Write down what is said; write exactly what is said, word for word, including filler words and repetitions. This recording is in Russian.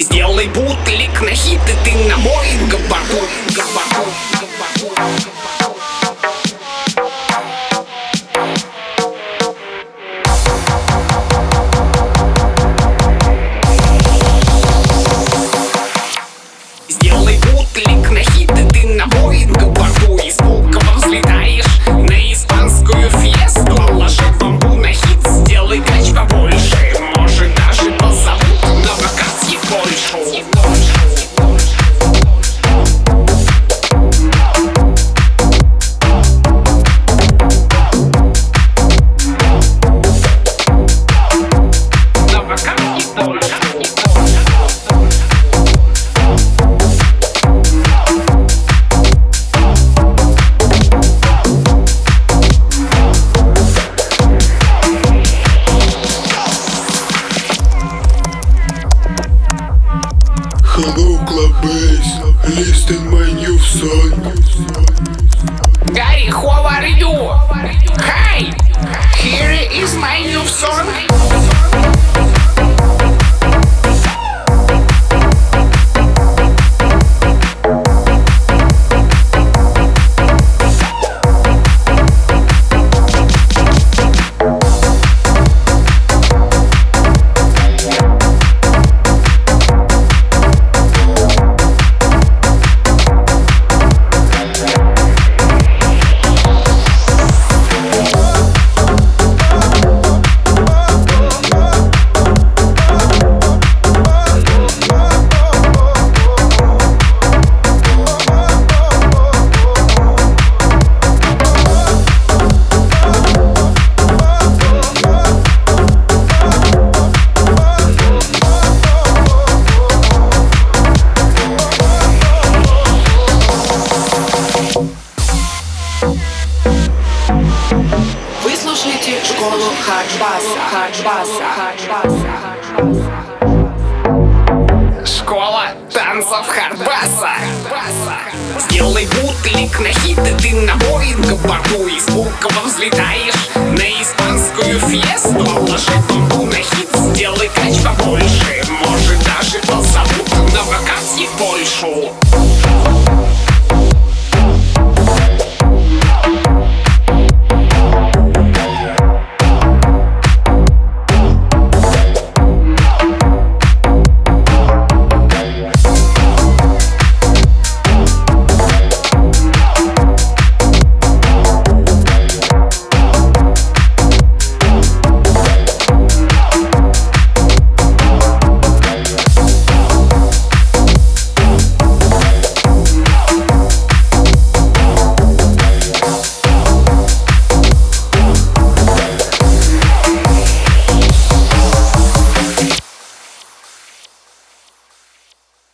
Сделай бутлик на хит, и ты на Боинг борту. Сделай бутлик на хит, и ты на Боинг борту. Из Пулково взлетаешь на испанскую фиесту. Ложи бомбу на хит, сделай кач побольше. Может даже позовут на вакансии в Польшу. Hello club bass, listen my new song. Gary, how are you? Hi, here is my new song. Вы слушаете школу Хардбаса, Хардбаса, Хардбаса. Школа танцев Хардбаса. Сделай бутлик на хит, и ты на Боинг борту. Из Пулково взлетаешь на испанскую фиесту. Ложи бомбу на хит, сделай кач побольше. Может даже